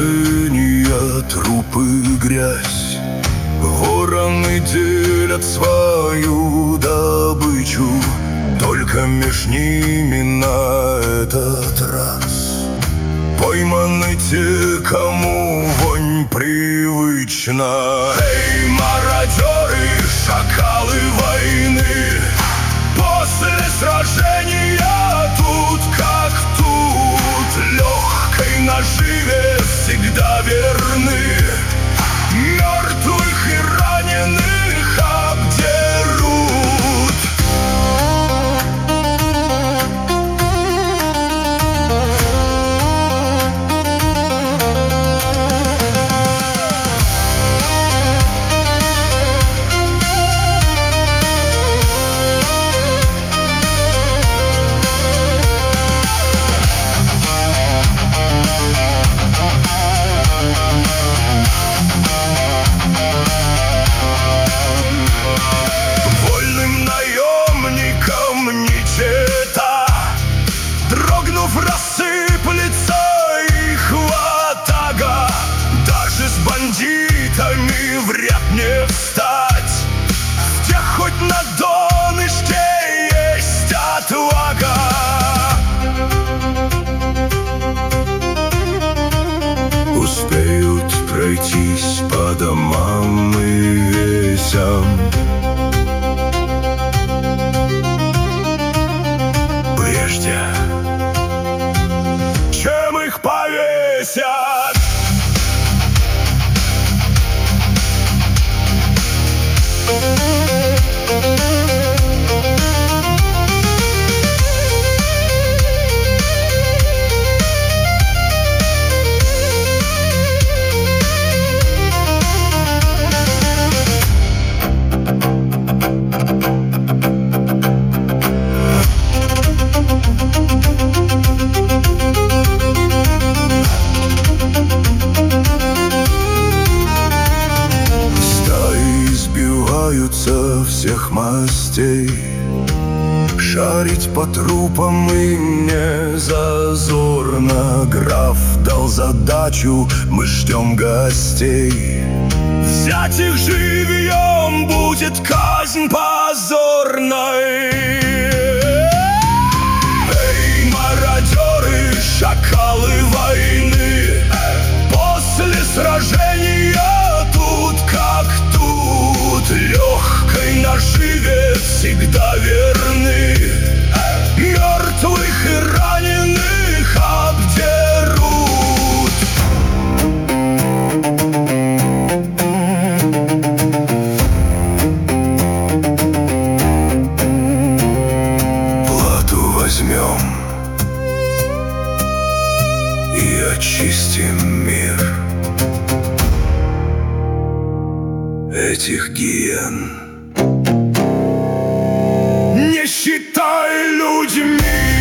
разрушения, трупы, грязь. Вороны делят свою добычу, только меж ними на этот раз пойманы те, кому вонь привычна. Эй, мародеры, шакалы войны, после сражения тут как тут, легкой наживе всегда верны. Мертвых и раненых обдерут. Рассыплется их ватага, даже с бандитами в ряд не встать. В тех хоть на донышке есть отвага. Успеют пройтись по домам и весям, прежде чем их повесят. Всех мастей, шарить по трупам им не зазорно. Граф дал задачу, мы ждем гостей. Взять их живьем будет казнь позорной. Эй, мародеры, шакалы войны, после сражения тут как тут, легкой наживе всегда верны. Мертвых и раненых обдерут. Плату возьмем и очистим мир этих гиен. Не считай людьми.